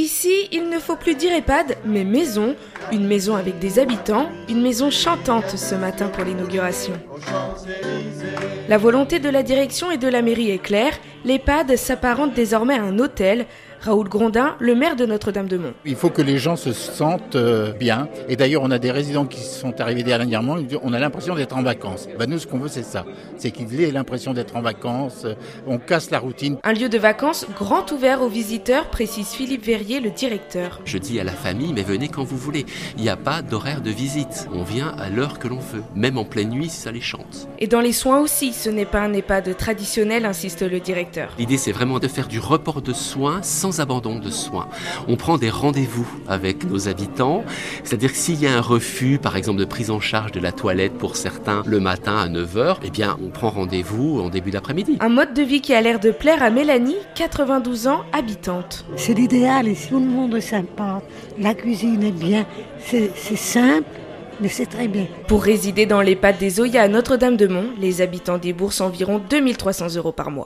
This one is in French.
Ici, il ne faut plus dire EHPAD, mais maison. Une maison avec des habitants, une maison chantante ce matin pour l'inauguration. La volonté de la direction et de la mairie est claire, l'EHPAD s'apparente désormais à un hôtel. Raoul Grondin, le maire de Notre-Dame-de-Mont. Il faut que les gens se sentent bien. Et d'ailleurs, on a des résidents qui sont arrivés dernièrement, on a l'impression d'être en vacances. Nous, ce qu'on veut, c'est ça. C'est qu'ils aient l'impression d'être en vacances. On casse la routine. Un lieu de vacances grand ouvert aux visiteurs, précise Philippe Verrier, le directeur. Je dis à la famille, mais venez quand vous voulez. Il n'y a pas d'horaire de visite. On vient à l'heure que l'on veut, même en pleine nuit si ça les chante. Et dans les soins aussi, ce n'est pas un EHPAD traditionnel, insiste le directeur. L'idée, c'est vraiment de faire du report de soins sans abandon de soins. On prend des rendez-vous avec nos habitants, c'est-à-dire que s'il y a un refus, par exemple de prise en charge de la toilette pour certains le matin à 9h, eh bien on prend rendez-vous en début d'après-midi. Un mode de vie qui a l'air de plaire à Mélanie, 92 ans, habitante. C'est l'idéal ici, tout le monde est sympa, la cuisine est bien, c'est simple. Mais c'est très bien. Pour résider dans l'EHPAD des Oyas à Notre-Dame-de-Mont, les habitants déboursent environ 2 300 € par mois.